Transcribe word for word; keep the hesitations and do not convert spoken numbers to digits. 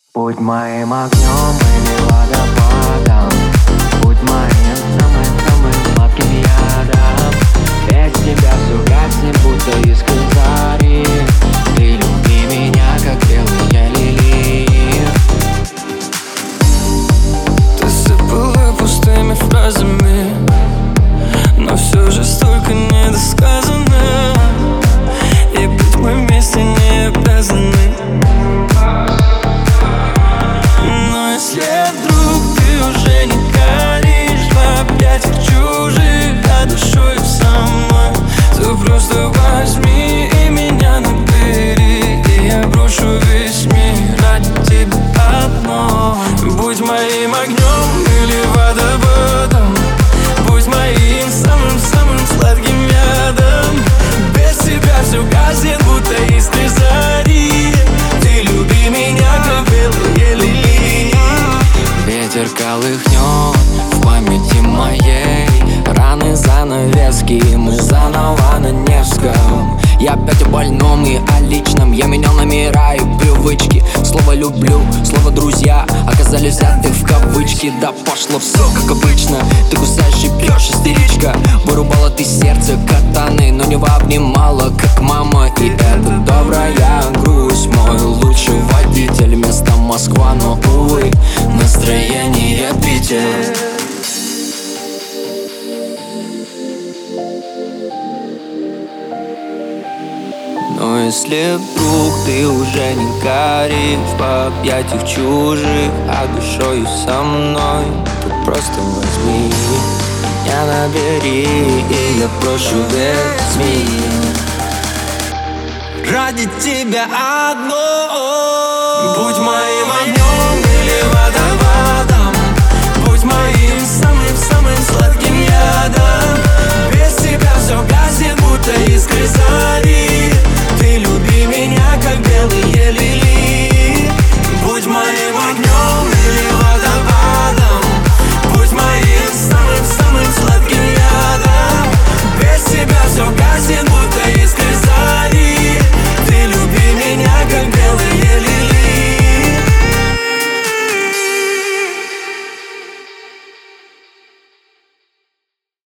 Будь моим огнем или водопадом, будь моим самым-самым сладким ядом. Без тебя все гаснет, будто искры зари. Ты люби меня, как белые лилии. Ты сыпала пустыми фразами, но все же столько недосказано. И быть мы вместе не обязаны. Но если вдруг ты уже не горишь в объятиях чужих, а душою со мной, то просто возьми и меня набери, и я брошу весь мир ради тебя одной. Будь моим огнем или водопадом, будь моим самым-самым сладким ядом. Без тебя все гаснет, будто искры зари. Ты люби меня, как белые лилии. Ветер колыхнет в памяти моей раны, занавески, мы заново на Невском. Я опять о больном и о личном. Я менял номера и привычки. Слово «люблю», слово «друзья» оказались взяты в кавычки. Да пошло все как обычно. Ты кусаешь и пьешь, истеричка. Вырубала ты сердце катаны, но не обнимала, как мама. И это добрая грусть. Мой лучший водитель, место Москва, но, увы, настроение Питер. Но если вдруг ты уже не горишь в объятиях чужих, а душою со мной, то просто возьми меня набери, и я брошу весь мир ради тебя